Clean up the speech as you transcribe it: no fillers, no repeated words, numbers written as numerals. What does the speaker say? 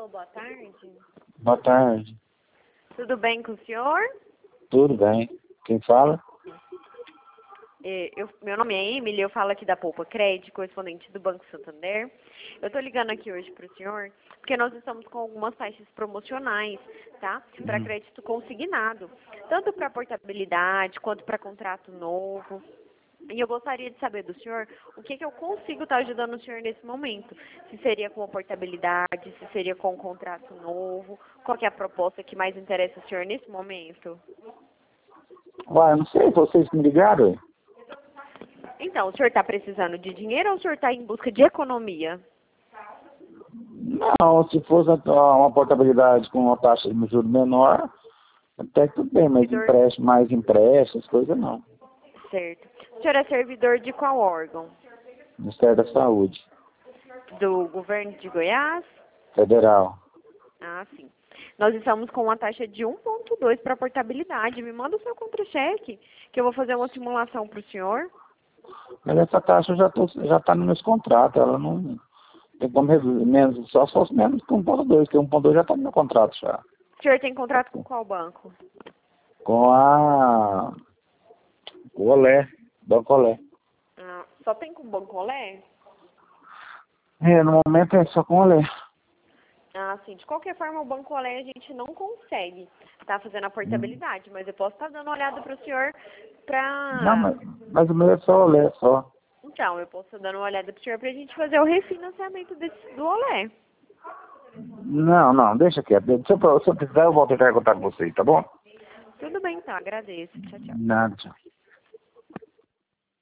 Alô, boa tarde. Boa tarde. Tudo bem com o senhor? Tudo bem. Quem fala? Meu nome é Emily, eu falo aqui da Poupa Crédito, correspondente do Banco Santander. Eu estou ligando aqui hoje para o senhor, porque nós estamos com algumas taxas promocionais, tá? Para crédito consignado, tanto para portabilidade quanto para contrato novo. E eu gostaria de saber do senhor o que eu consigo estar ajudando o senhor nesse momento. Se seria com a portabilidade, se seria com um contrato novo, qual que é a proposta que mais interessa o senhor nesse momento? Ué, eu não sei, vocês me ligaram? Então, o senhor está precisando de dinheiro ou o senhor está em busca de economia? Não, se fosse uma portabilidade com uma taxa de juros menor, até que tudo bem, mas Servidor... empréstimo, mais empréstimo, essas coisas não. Certo. O senhor é servidor de qual órgão? Ministério da Saúde. Do governo de Goiás? Federal. Ah, sim. Nós estamos com uma taxa de 1,2 para portabilidade. Me manda o seu contra-cheque, que eu vou fazer uma simulação para o senhor. Mas essa taxa já está nos meus contratos, ela não tem como reduzir, menos, só se fosse menos que 1,2, porque 1,2 já está no meu contrato já. O senhor tem contrato com qual banco? Com a Olé, Banco Olé. Ah, só tem com o Banco Olé? No momento é só com Olé. Ah, sim. De qualquer forma, o Banco Olé a gente não consegue estar fazendo a portabilidade, mas eu posso estar dando uma olhada para o senhor Não, para... mas o meu é só Olé, só. Então, eu posso estar dando uma olhada para o senhor para a gente fazer o refinanciamento do Olé. Não, deixa quieto. Se eu precisar, eu volto a entrar em contato com vocês, tá bom? Tudo bem, então. Agradeço. Tchau, tchau. Nada, tchau.